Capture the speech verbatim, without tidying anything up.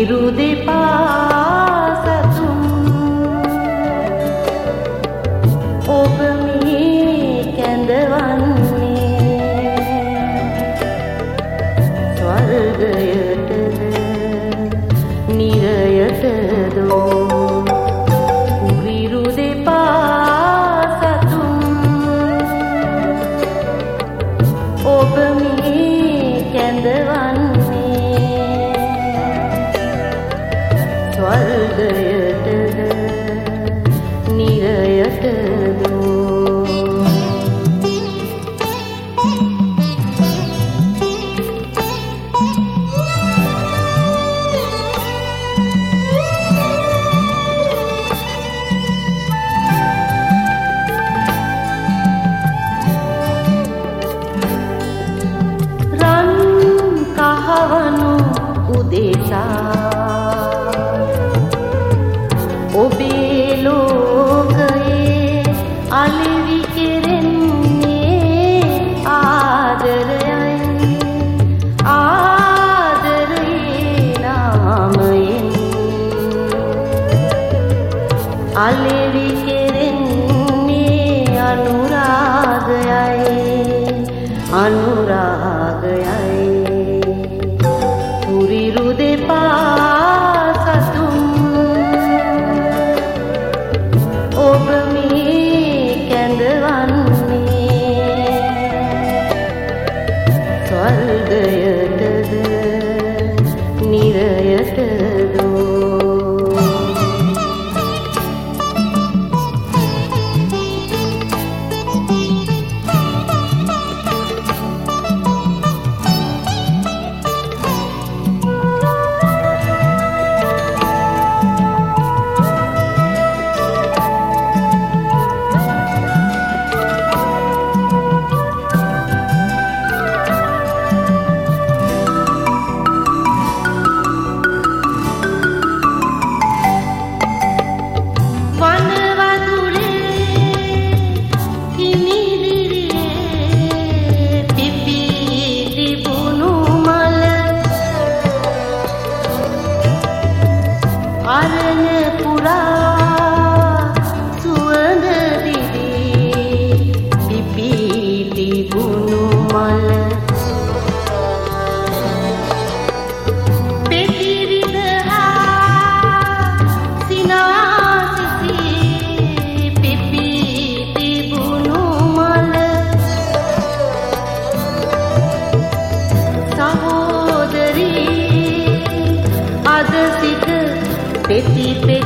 කුරිරු දෙපා සතුන් ඔබ මේ කැඳවන්නේ ස්වර්ගයටද නිරයටදෝ කුරිරු දෙපා සතුන් ඔබ මේ කැඳවන්නේ ස්වර්ගයටද නිරයටදෝ ඔබේ ලෝකයේ අලෙවි කෙරෙන්නේ ආදරයයි ආදරේ නාමයෙන් අලෙවි කෙරෙන්නේ අනුරාගයයි අනුරාගයයි කුරිරු දෙපා සතුන් ඔබ මේ කැඳවන්නේ ස්වර්ගයටද නිරයටදෝ අරණ පුරා සුවඳ දිවි පිපි තිබුණු මල පෙතිරිද හා සිනාසිසි පිපි තිබුණු මල සහෝදරී අද සිට පෙති පෙති